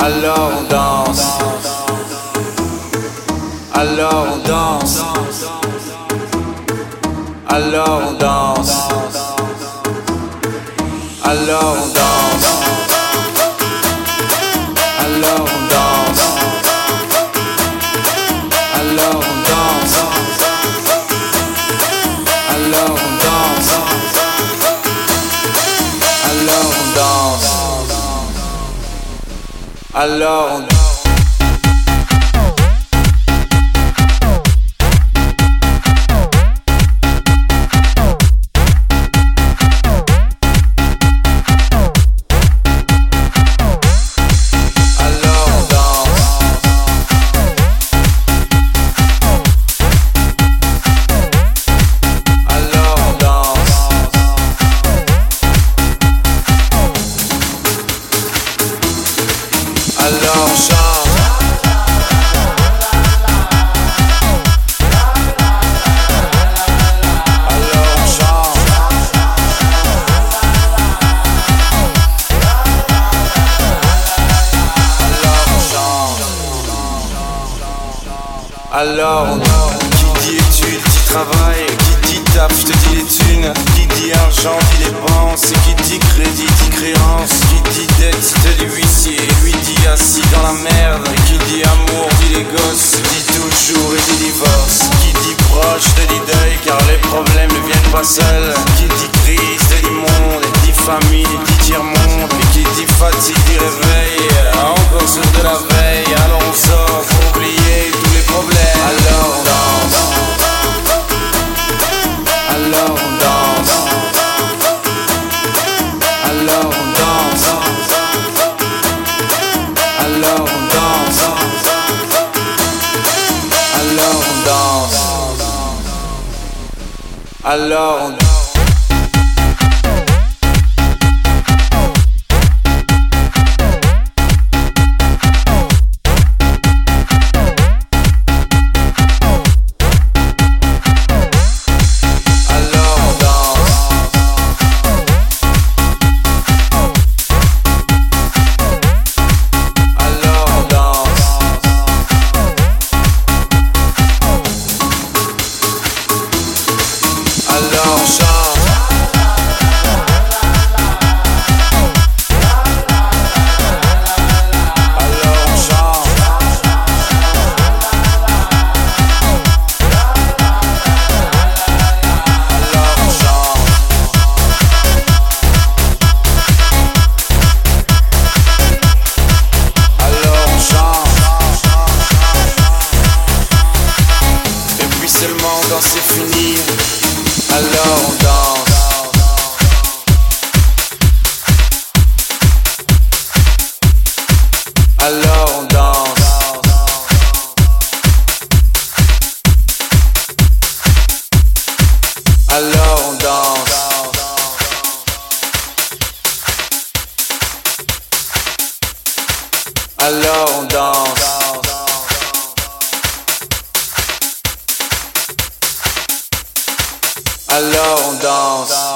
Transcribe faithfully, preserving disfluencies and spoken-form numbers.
Alors on danse. Alors on danse. Alors on danse. Alors on danse. Alors on danse. Alors on danse. Alors on danse. Alors on danse. Alors on danse. Alors on chante. Alors on chante. Alors on chante. Alors on qui dit études, dit travail, qui dit taf, je te dis les thunes, qui dit argent, dit dépenses, qui dit crédit, dit créance, qui dit dette, te dit huissier, lui dit assis dans la merde, qui dit amour, dit les gosses, dit toujours et dit divorce, qui dit proche, te dit deuil, car les problèmes ne viennent pas seuls, qui dit crise, te dit monde, dit famille, dit tiers-monde, et qui dit fatigue, dit réveil, encore sur de la veille, alors on sort pour oublier tous les problèmes, alors on danse. Alors on danse. Alors on danse. Alors on danse. Alors on danse. Alors on danse. Alors on chante. Alors on chante. Alors on chante. Alors on chante. Et puis seulement quand c'est fini, alors on danse. Alors on danse. Alors on danse. Alors on danse. Alors on danse.